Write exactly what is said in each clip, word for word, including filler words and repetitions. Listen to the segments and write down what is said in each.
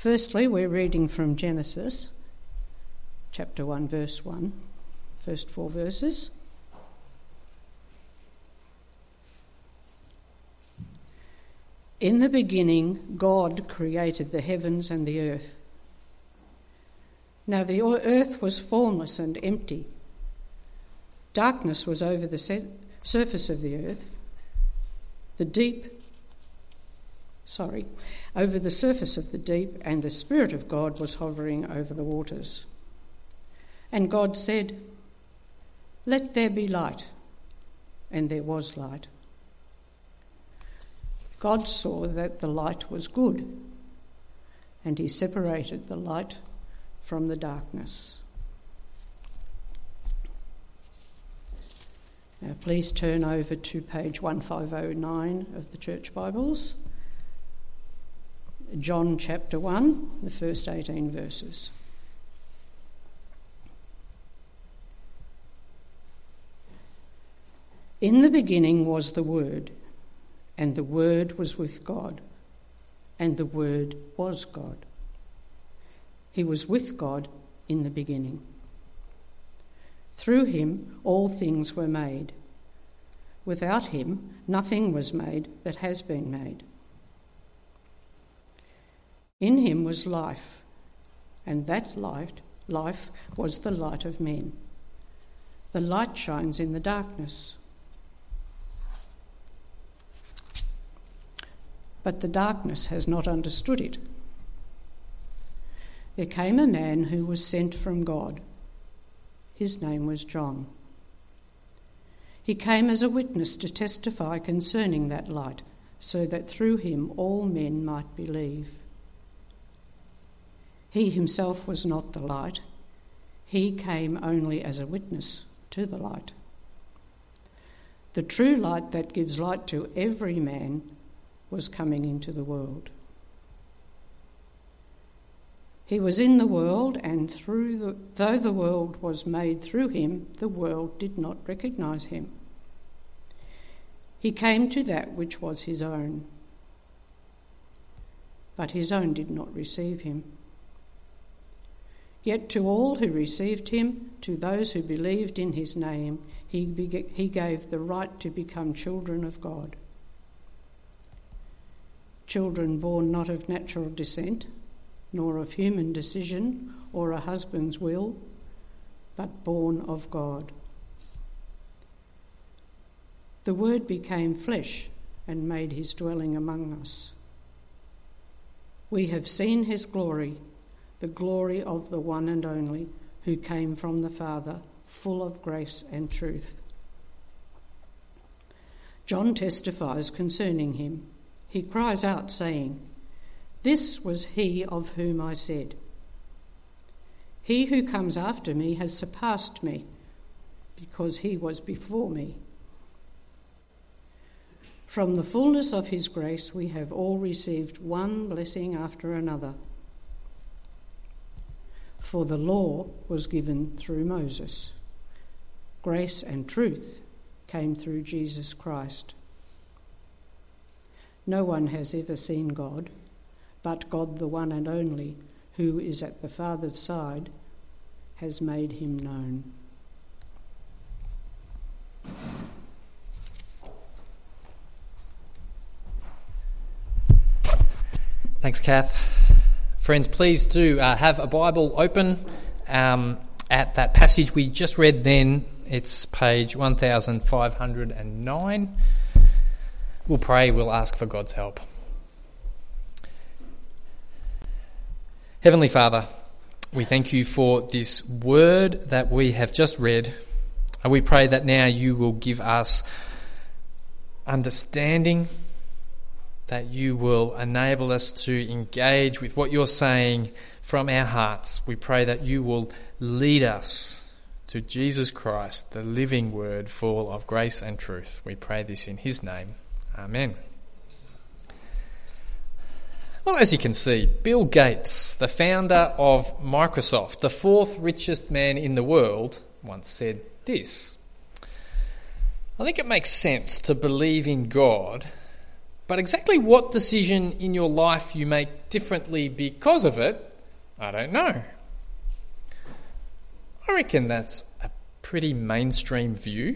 Firstly, we're reading from Genesis, chapter one, verse one, first four verses. In the beginning, God created the heavens and the earth. Now the earth was formless and empty. Darkness was over the surface of the earth. The deep, sorry, over the surface of the deep, and the Spirit of God was hovering over the waters. And God said, "Let there be light," and there was light. God saw that the light was good, and he separated the light from the darkness. Now please turn over to page fifteen oh nine of the Church Bibles. John chapter one, the first eighteen verses. In the beginning was the Word, and the Word was with God, and the Word was God. He was with God in the beginning. Through him all things were made. Without him nothing was made that has been made. In him was life, and that light, life was the light of men. The light shines in the darkness, but the darkness has not understood it. There came a man who was sent from God. His name was John. He came as a witness to testify concerning that light, so that through him all men might believe. He himself was not the light. He came only as a witness to the light. The true light that gives light to every man was coming into the world. He was in the world, and through the, though the world was made through him, the world did not recognise him. He came to that which was his own, but his own did not receive him. Yet to all who received him, to those who believed in his name, he, be, he gave the right to become children of God. Children born not of natural descent, nor of human decision or a husband's will, but born of God. The Word became flesh and made his dwelling among us. We have seen his glory, the glory of the one and only, who came from the Father, full of grace and truth. John testifies concerning him. He cries out, saying, "This was he of whom I said, 'He who comes after me has surpassed me, because he was before me.' From the fullness of his grace we have all received one blessing after another. For the law was given through Moses. Grace and truth came through Jesus Christ. No one has ever seen God, but God, the one and only, who is at the Father's side, has made him known." Thanks, Kath. Friends, please do uh, have a Bible open um, at that passage we just read then. It's page one thousand five hundred nine. We'll pray, we'll ask for God's help. Heavenly Father, we thank you for this word that we have just read, and we pray that now you will give us understanding, that you will enable us to engage with what you're saying from our hearts. We pray that you will lead us to Jesus Christ, the living word full of grace and truth. We pray this in his name. Amen. Well, as you can see, Bill Gates, the founder of Microsoft, the fourth richest man in the world, once said this: "I think it makes sense to believe in God, But exactly what decision in your life you make differently because of it, I don't know. I reckon that's a pretty mainstream view.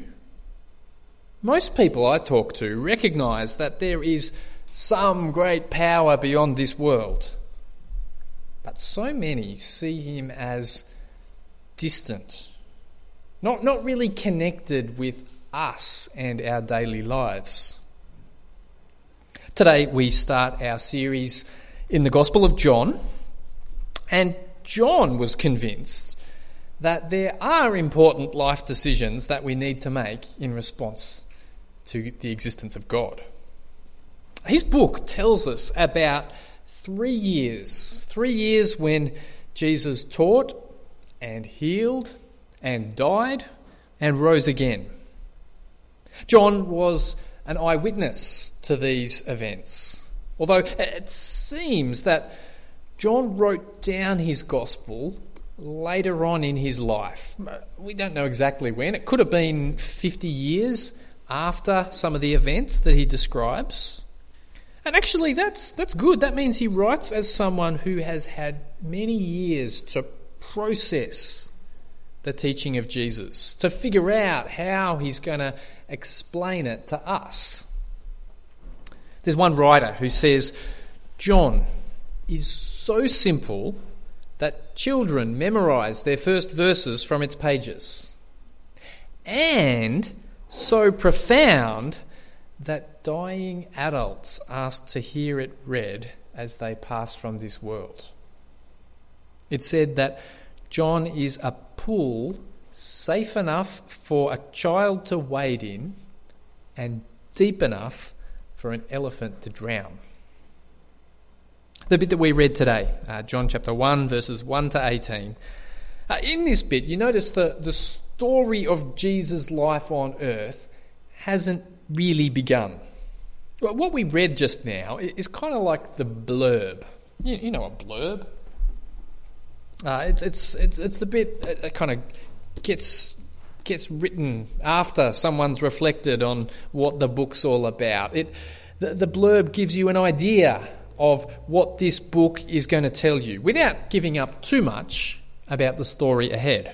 Most people I talk to recognise that there is some great power beyond this world. But so many see him as distant, not, not really connected with us and our daily lives. Today we start our series in the Gospel of John, and John was convinced that there are important life decisions that we need to make in response to the existence of God. His book tells us about three years, three years when Jesus taught and healed and died and rose again. John was an eyewitness to these events, although it seems that John wrote down his gospel later on in his life. We don't know exactly when. It could have been fifty years after some of the events that he describes. And actually that's that's good. That means he writes as someone who has had many years to process the teaching of Jesus, to figure out how he's going to explain it to us. There's one writer who says, John is so simple that children memorise their first verses from its pages, and so profound that dying adults ask to hear it read as they pass from this world. It said that John is a pool safe enough for a child to wade in and deep enough for an elephant to drown. The bit that we read today, uh, John chapter one, verses one to eighteen. Uh, in this bit, you notice the, the story of Jesus' life on earth hasn't really begun. What we read just now is kind of like the blurb. You, you know a blurb. Uh, it's it's it's it's the bit that kind of gets gets written after someone's reflected on what the book's all about. It the, the blurb gives you an idea of what this book is going to tell you, without giving up too much about the story ahead.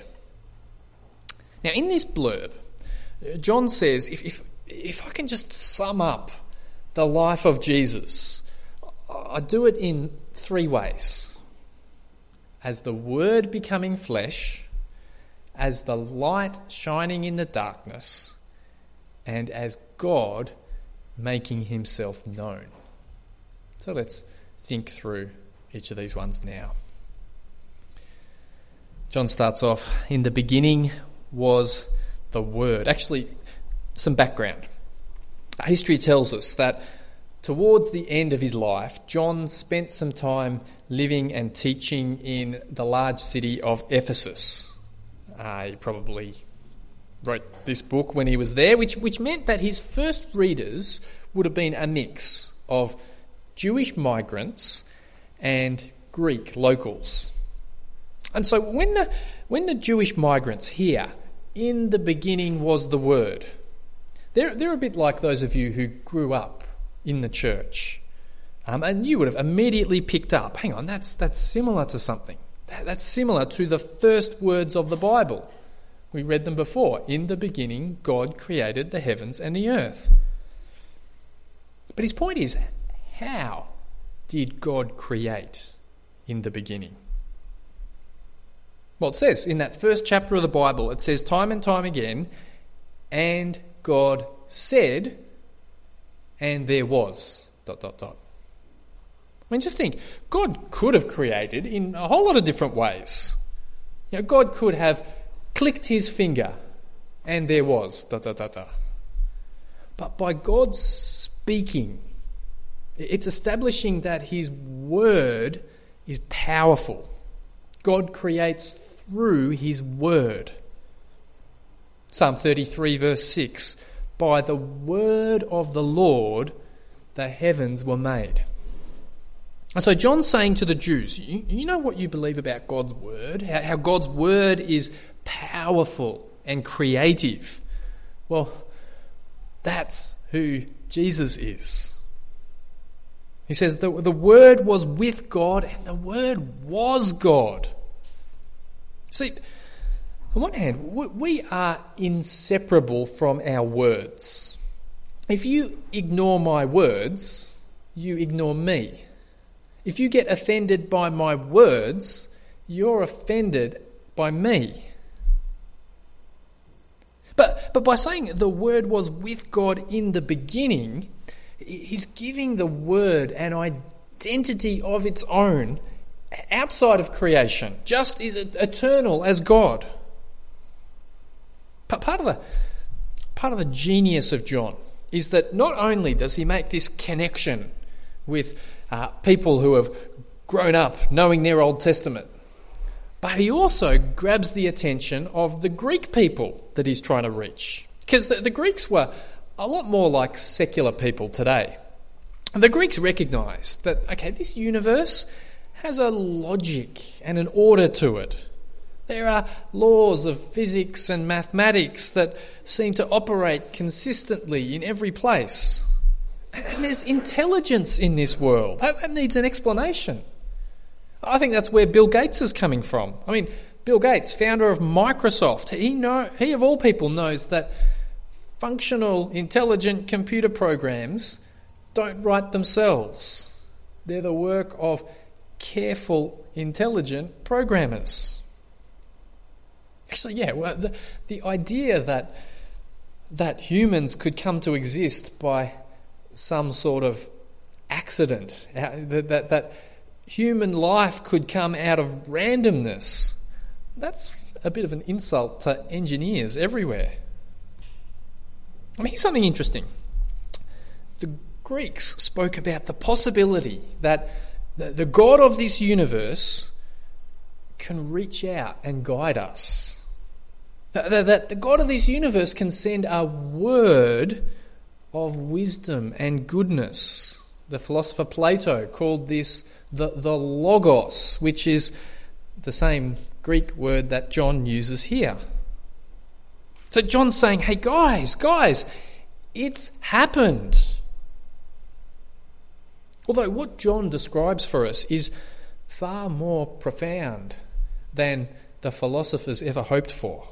Now, in this blurb, John says, if if if I can just sum up the life of Jesus, I do it in three ways. As the Word becoming flesh, as the light shining in the darkness, and as God making himself known. So let's think through each of these ones now. John starts off, in the beginning was the Word. Actually, some background. History tells us that towards the end of his life, John spent some time living and teaching in the large city of Ephesus. Uh, he probably wrote this book when he was there, which, which meant that his first readers would have been a mix of Jewish migrants and Greek locals. And so when the, when the Jewish migrants hear, in the beginning was the Word, they're, they're a bit like those of you who grew up in the church. Um, and you would have immediately picked up, hang on, that's that's similar to something. That, that's similar to the first words of the Bible. We read them before. In the beginning, God created the heavens and the earth. But his point is, how did God create in the beginning? Well, it says in that first chapter of the Bible, it says time and time again, and God said, and there was, dot, dot, dot. I mean, just think, God could have created in a whole lot of different ways. You know, God could have clicked his finger, and there was, dot, dot, dot, dot. But by God speaking, it's establishing that his word is powerful. God creates through his word. Psalm thirty-three verse six, by the word of the Lord the heavens were made. And so John's saying to the Jews, you, you know what you believe about God's word, how, how God's word is powerful and creative. Well, that's who Jesus is. He says the, the Word was with God and the Word was God. See, on one hand, we are inseparable from our words. If you ignore my words, you ignore me. If you get offended by my words, you're offended by me. But, but by saying the Word was with God in the beginning, he's giving the Word an identity of its own outside of creation, just as eternal as God. But part of the part of the genius of John is that not only does he make this connection with uh, people who have grown up knowing their Old Testament, but he also grabs the attention of the Greek people that he's trying to reach. Because the, the Greeks were a lot more like secular people today. And the Greeks recognised that, okay, this universe has a logic and an order to it. There are laws of physics and mathematics that seem to operate consistently in every place. And there's intelligence in this world. That, that needs an explanation. I think that's where Bill Gates is coming from. I mean, Bill Gates, founder of Microsoft, he know he of all people knows that functional, intelligent computer programs don't write themselves. They're the work of careful, intelligent programmers. Actually, yeah, well, the, the idea that that humans could come to exist by some sort of accident, that, that, that human life could come out of randomness, that's a bit of an insult to engineers everywhere. I mean, here's something interesting. The Greeks spoke about the possibility that the, the God of this universe can reach out and guide us. That, that, that the God of this universe can send a word of wisdom and goodness. The philosopher Plato called this the, the logos, which is the same Greek word that John uses here. So John's saying, hey guys, guys, it's happened. Although what John describes for us is far more profound than the philosophers ever hoped for.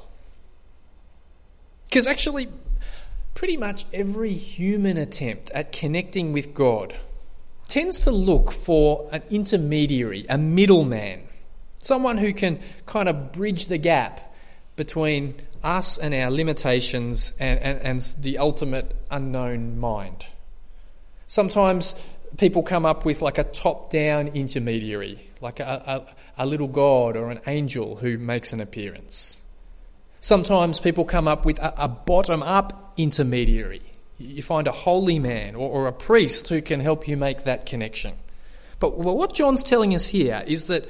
Because actually, pretty much every human attempt at connecting with God tends to look for an intermediary, a middleman, someone who can kind of bridge the gap between us and our limitations and, and, and the ultimate unknown mind. Sometimes people come up with like a top-down intermediary, like a, a, a little god or an angel who makes an appearance. Sometimes people come up with a, a bottom-up intermediary. You find a holy man or, or a priest who can help you make that connection. But well, what John's telling us here is that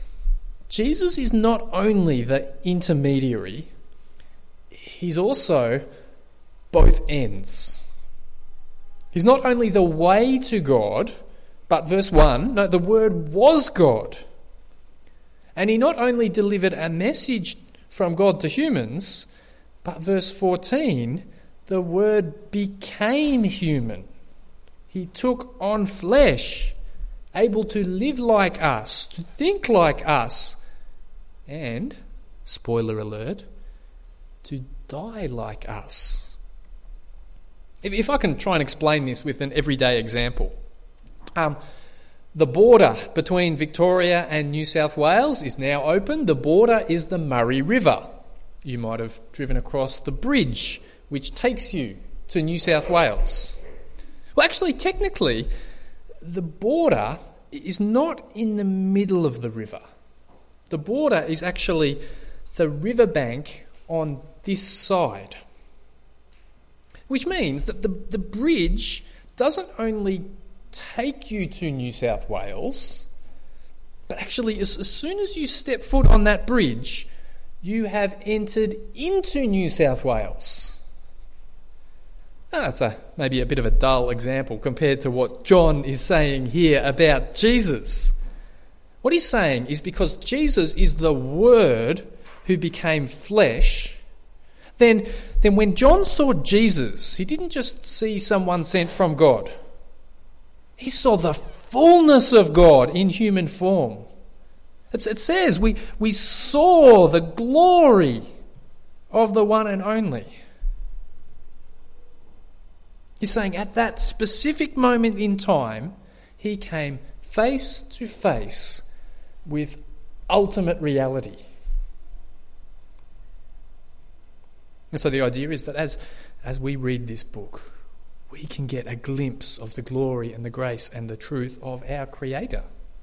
Jesus is not only the intermediary, he's also both ends. He's not only the way to God, but verse one, no, the Word was God. And he not only delivered a message from God to humans, but verse fourteen, the Word became human. He took on flesh, able to live like us, to think like us, and, spoiler alert, to die like us. If, if I can try and explain this with an everyday example. Um, the border between Victoria and New South Wales is now open. The border is the Murray River. You might have driven across the bridge which takes you to New South Wales. Well, actually, technically, the border is not in the middle of the river. The border is actually the riverbank on this side. Which means that the, the bridge doesn't only take you to New South Wales, but actually as, as soon as you step foot on that bridge, you have entered into New South Wales. Now, that's a, maybe a bit of a dull example compared to what John is saying here about Jesus. What he's saying is because Jesus is the Word who became flesh, then, then when John saw Jesus, he didn't just see someone sent from God. He saw the fullness of God in human form. It's, it says we, we saw the glory of the one and only. He's saying at that specific moment in time, he came face to face with ultimate reality. And so the idea is that as, as we read this book, we can get a glimpse of the glory and the grace and the truth of our Creator.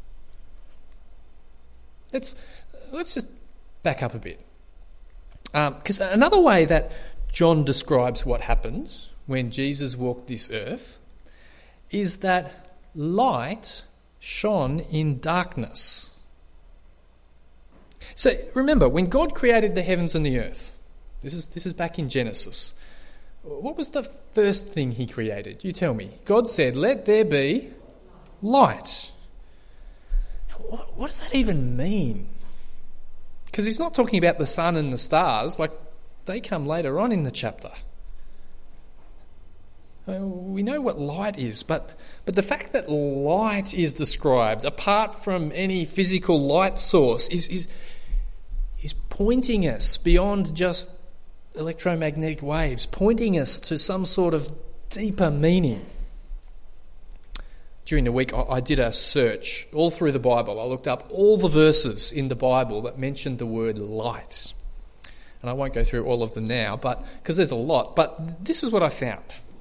Let's, let's just back up a bit. Because um, another way that John describes what happens when Jesus walked this earth is that light shone in darkness. So remember, when God created the heavens and the earth, this is this is back in Genesis, what was the first thing he created? You tell me. God said, "Let there be light." What, what does that even mean? Because he's not talking about the sun and the stars, like they come later on in the chapter. We know what light is, but, but the fact that light is described, apart from any physical light source, is, is, is pointing us beyond just electromagnetic waves, pointing us to some sort of deeper meaning. During the week, I, I did a search all through the Bible. I looked up all the verses in the Bible that mentioned the word light. And I won't go through all of them now, but because there's a lot. But this is what I found.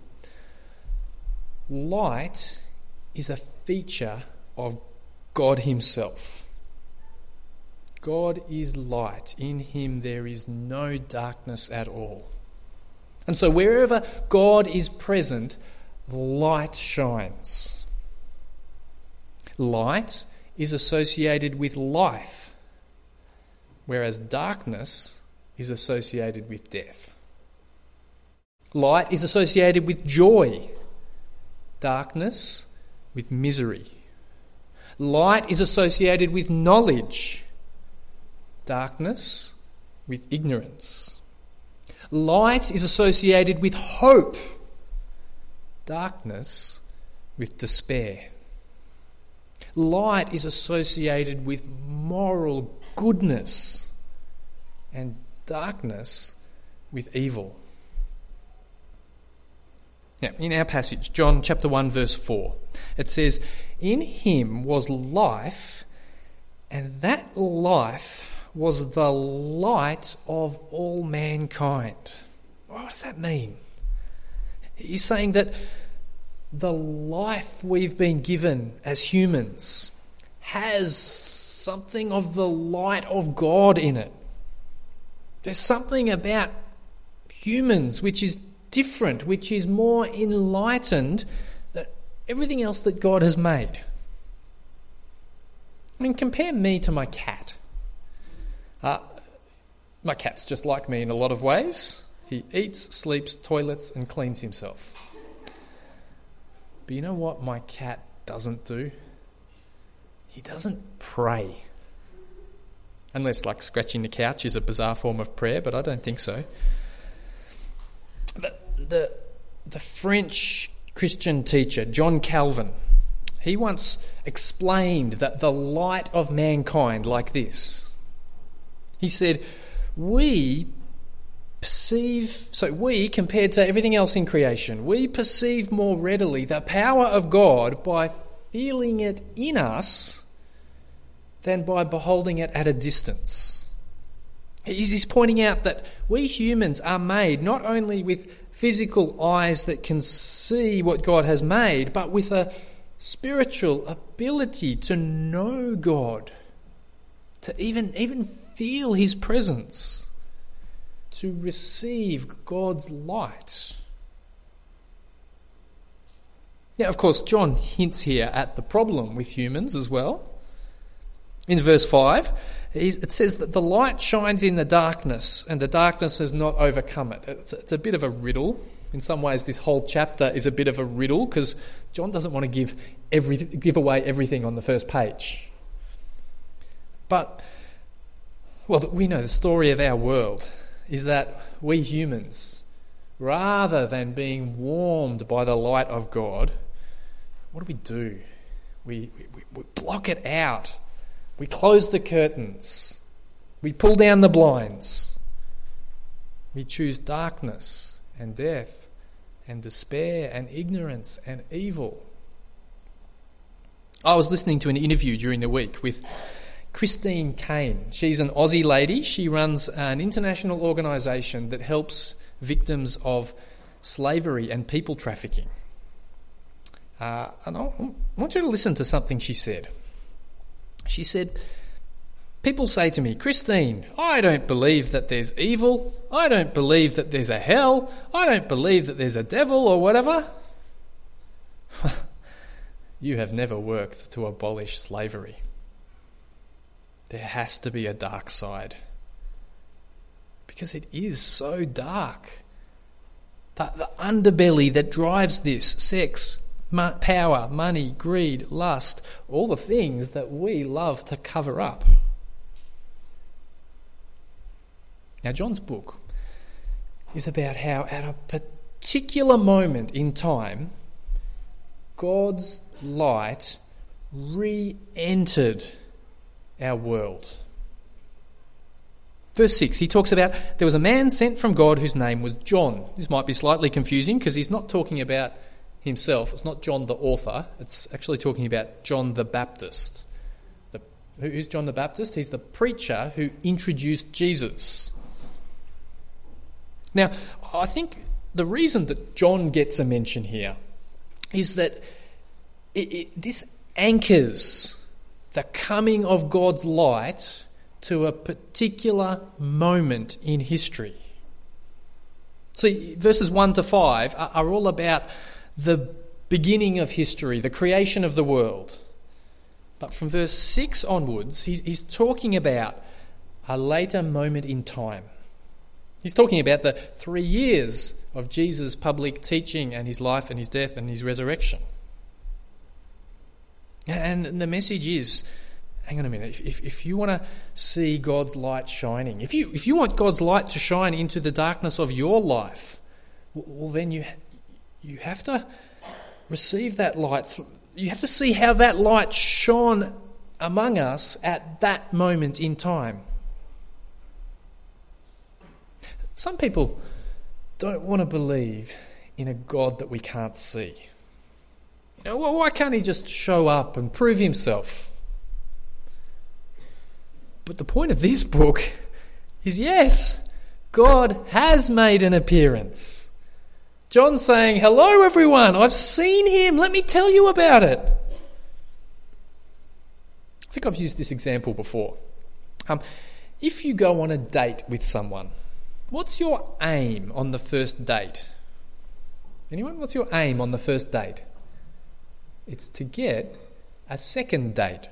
Light is a feature of God himself. God is light. In him there is no darkness at all. And so wherever God is present, light shines. Light is associated with life, whereas darkness is associated with death. Light is associated with joy, darkness with misery. Light is associated with knowledge, darkness with ignorance. Light is associated with hope, darkness with despair. Light is associated with moral goodness, and darkness with evil. Now, in our passage, John chapter one, verse four, it says, "In him was life, and that life was the light of all mankind." What does that mean? He's saying that the life we've been given as humans has something of the light of God in it. There's something about humans which is different, which is more enlightened than everything else that God has made. I mean, compare me to my cat. Uh, my cat's just like me in a lot of ways. He eats, sleeps, toilets, and cleans himself. But you know what my cat doesn't do? He doesn't pray. Unless, like, scratching the couch is a bizarre form of prayer, but I don't think so. The, the, the French Christian teacher, John Calvin, he once explained that the light of mankind like this. He said, we perceive, so we, compared to everything else in creation, we perceive more readily the power of God by feeling it in us than by beholding it at a distance. He's pointing out that we humans are made not only with physical eyes that can see what God has made, but with a spiritual ability to know God, to even, even feel his presence, to receive God's light. Now, of course, John hints here at the problem with humans as well. In verse five, it says that the light shines in the darkness and the darkness has not overcome it. It's, it's a bit of a riddle. In some ways, this whole chapter is a bit of a riddle because John doesn't want to give every, give away everything on the first page. But, well, we know the story of our world is that we humans, rather than being warmed by the light of God, what do we do? We, we, we block it out. We close the curtains. We pull down the blinds. We choose darkness and death and despair and ignorance and evil. I was listening to an interview during the week with Christine Kane. She's an Aussie lady. She runs an international organisation that helps victims of slavery and people trafficking. Uh, and I want you to listen to something she said. She said, people say to me, Christine, I don't believe that there's evil. I don't believe that there's a hell. I don't believe that there's a devil or whatever. You have never worked to abolish slavery. There has to be a dark side. Because it is so dark. The, the underbelly that drives this, sex, mo- power, money, greed, lust, all the things that we love to cover up. Now, John's book is about how at a particular moment in time, God's light re-entered our world. Verse six, he talks about there was a man sent from God whose name was John. This might be slightly confusing because he's not talking about himself. It's not John the author. It's actually talking about John the Baptist. The, who's John the Baptist? He's the preacher who introduced Jesus. Now, I think the reason that John gets a mention here is that it, it, this anchors the coming of God's light to a particular moment in history. See, verses one to five are, are all about the beginning of history, the creation of the world. But from verse six onwards, he, he's talking about a later moment in time. He's talking about the three years of Jesus' public teaching and his life and his death and his resurrection. And the message is, hang on a minute, if, if you want to see God's light shining, if you if you want God's light to shine into the darkness of your life, well then you you have to receive that light. You have to see how that light shone among us at that moment in time. Some people don't want to believe in a God that we can't see. You know, well, why can't he just show up and prove himself? But the point of this book is, yes, God has made an appearance. John's saying, hello everyone, I've seen him, let me tell you about it. I think I've used this example before. Um, if you go on a date with someone, what's your aim on the first date? Anyone? What's your aim on the first date? It's to get a second date.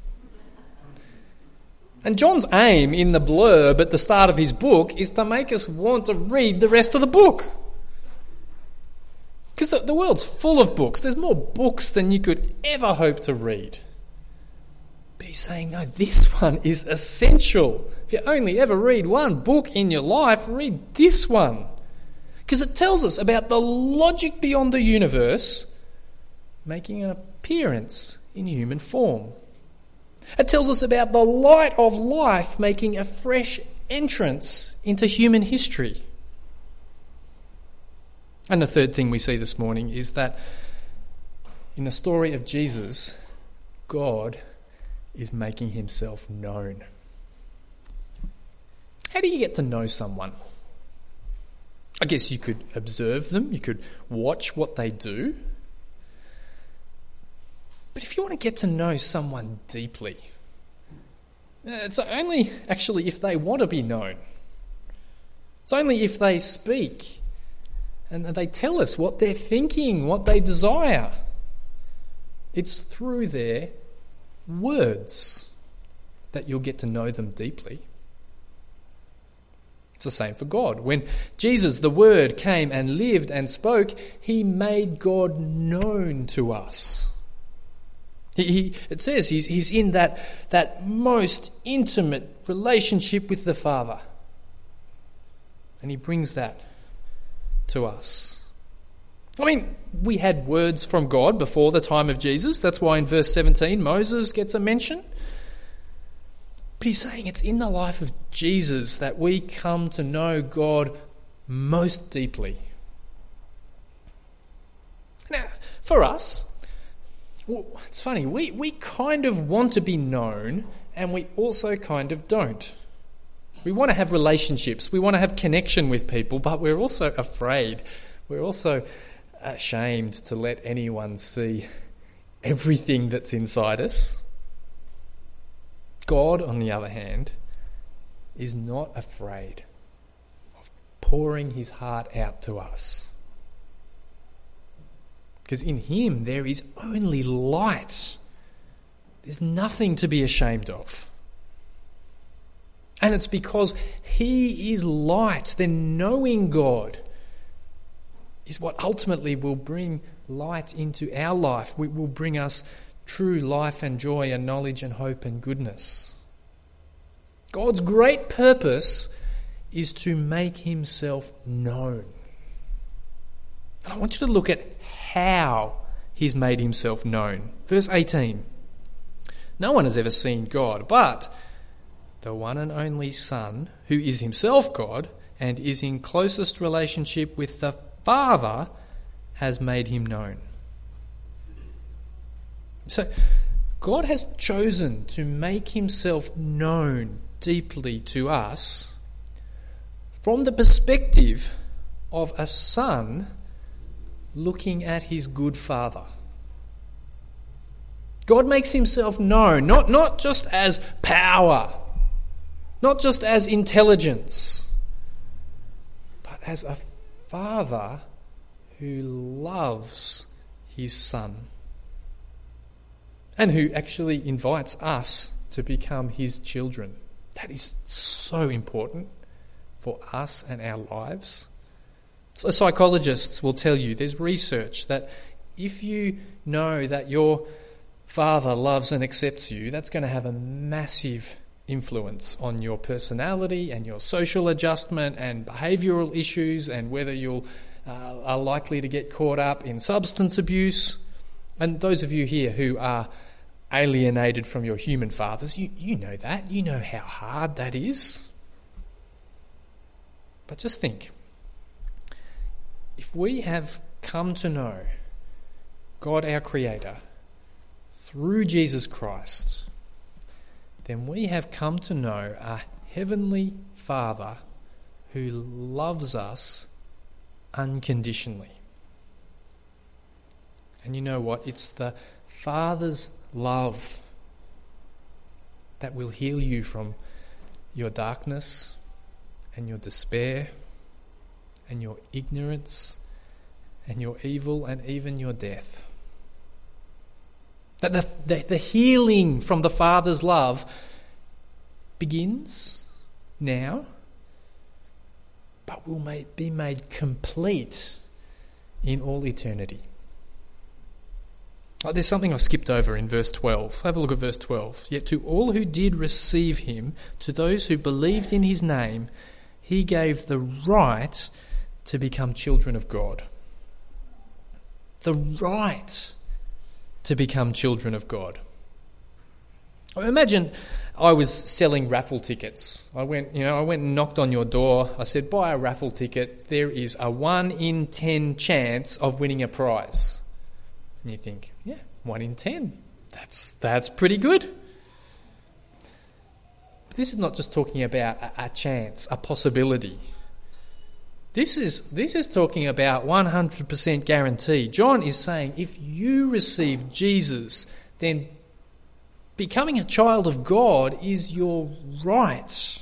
And John's aim in the blurb at the start of his book is to make us want to read the rest of the book. Because the, the world's full of books. There's more books than you could ever hope to read. But he's saying, no, this one is essential. If you only ever read one book in your life, read this one. Because it tells us about the logic beyond the universe making an appearance in human form. It tells us about the light of life making a fresh entrance into human history. And the third thing we see this morning is that in the story of Jesus, God is making himself known. How do you get to know someone? I guess you could observe them, you could watch what they do. But if you want to get to know someone deeply, it's only actually if they want to be known. It's only if they speak and they tell us what they're thinking, what they desire. It's through their words that you'll get to know them deeply. It's the same for God. When Jesus, the Word, came and lived and spoke, he made God known to us. He, he, it says he's, he's in that, that most intimate relationship with the Father. And he brings that to us. I mean, we had words from God before the time of Jesus. That's why in verse seventeen, Moses gets a mention. But he's saying it's in the life of Jesus that we come to know God most deeply. Now, for us, well, it's funny, we, we kind of want to be known, and we also kind of don't. We want to have relationships, we want to have connection with people, but we're also afraid. We're also ashamed to let anyone see everything that's inside us. God, on the other hand, is not afraid of pouring his heart out to us. Because in him there is only light. There's nothing to be ashamed of. And it's because he is light, then knowing God is what ultimately will bring light into our life. It will bring us true life and joy and knowledge and hope and goodness. God's great purpose is to make himself known. And I want you to look at how he's made himself known. Verse eighteen. No one has ever seen God, but the one and only Son, who is himself God and is in closest relationship with the Father, has made him known. So God has chosen to make himself known deeply to us from the perspective of a son looking at his good father. God makes himself known, not, not just as power, not just as intelligence, but as a father who loves his son and who actually invites us to become his children. That is so important for us and our lives. So psychologists will tell you, there's research that if you know that your father loves and accepts you, that's going to have a massive influence on your personality and your social adjustment and behavioural issues, and whether you'll uh, are likely to get caught up in substance abuse. And those of you here who are alienated from your human fathers, you, you know that. You know how hard that is. But just think, if we have come to know God our Creator through Jesus Christ, then we have come to know a heavenly Father who loves us unconditionally. And you know what? It's the Father's love that will heal you from your darkness and your despair and your ignorance and your evil and even your death. That the, the, the healing from the Father's love begins now, but will make, be made complete in all eternity. Oh, there's something I skipped over in verse twelve. Have a look at verse twelve. Yet to all who did receive him, to those who believed in his name, he gave the right to become children of God. The right to become children of God. Imagine I was selling raffle tickets. I went, you know, I went and knocked on your door. I said, buy a raffle ticket. There is a one in ten chance of winning a prize. And you think, yeah, one in ten. That's that's pretty good. But this is not just talking about a, a chance, a possibility. This is this is talking about one hundred percent guarantee. John is saying if you receive Jesus, then becoming a child of God is your right.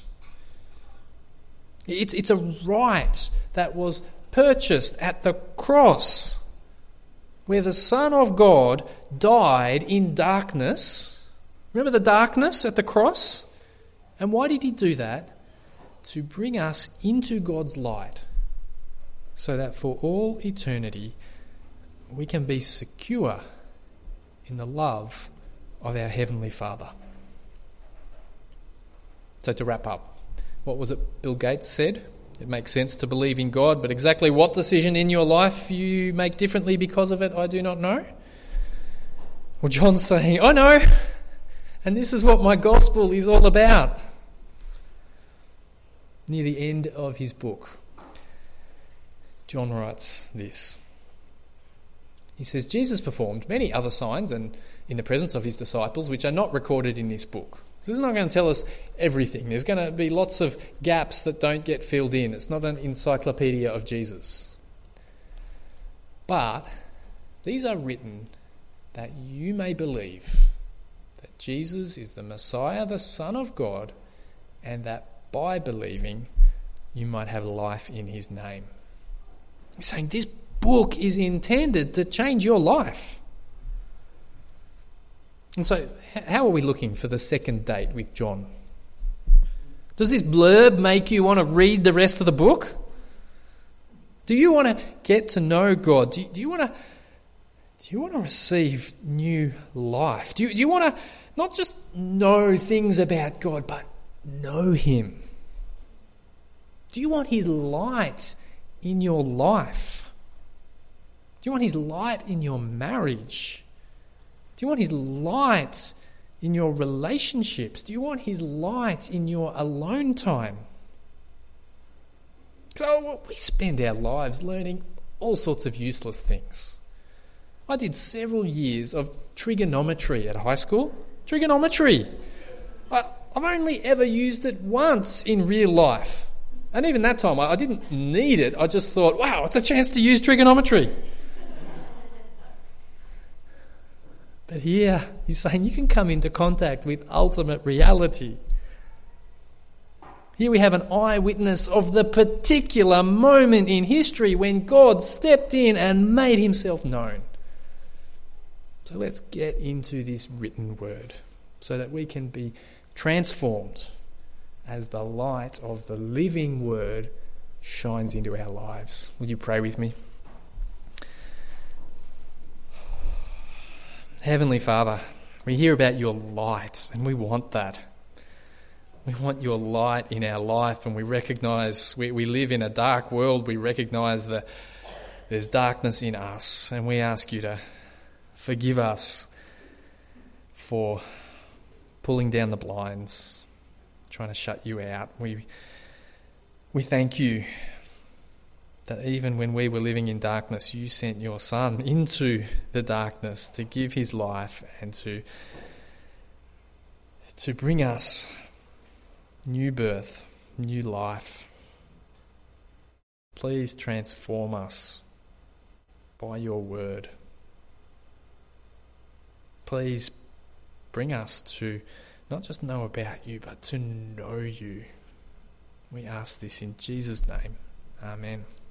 It's, it's a right that was purchased at the cross, where the Son of God died in darkness. Remember the darkness at the cross? And why did he do that? To bring us into God's light, so that for all eternity we can be secure in the love of our Heavenly Father. So to wrap up, what was it Bill Gates said? It makes sense to believe in God, but exactly what decision in your life you make differently because of it, I do not know. Well, John's saying, I know, and this is what my gospel is all about. Near the end of his book, John writes this. He says, Jesus performed many other signs and in the presence of his disciples, which are not recorded in this book. This is not going to tell us everything. There's going to be lots of gaps that don't get filled in. It's not an encyclopedia of Jesus. But these are written that you may believe that Jesus is the Messiah, the Son of God, and that by believing you might have life in his name. He's saying this book is intended to change your life. And so, how are we looking for the second date with John? Does this blurb make you want to read the rest of the book? Do you want to get to know God? Do you, do you want to do you want to receive new life? Do you, do you want to not just know things about God, but know him? Do you want his light in your life? Do you want his light in your marriage? Do you want his light in your relationships? Do you want his light in your alone time? So we spend our lives learning all sorts of useless things. I did several years of trigonometry at high school. Trigonometry. I, I've only ever used it once in real life. And even that time, I, I didn't need it. I just thought, wow, it's a chance to use trigonometry. But here, he's saying you can come into contact with ultimate reality. Here we have an eyewitness of the particular moment in history when God stepped in and made himself known. So let's get into this written word so that we can be transformed as the light of the living word shines into our lives. Will you pray with me? Heavenly Father, we hear about your light and we want that. We want your light in our life, and we recognise we, we live in a dark world. We recognise that there's darkness in us, and we ask you to forgive us for pulling down the blinds, trying to shut you out. We, we thank you that even when we were living in darkness, you sent your Son into the darkness to give his life and to, to bring us new birth, new life. Please transform us by your word. Please bring us to not just know about you, but to know you. We ask this in Jesus' name. Amen.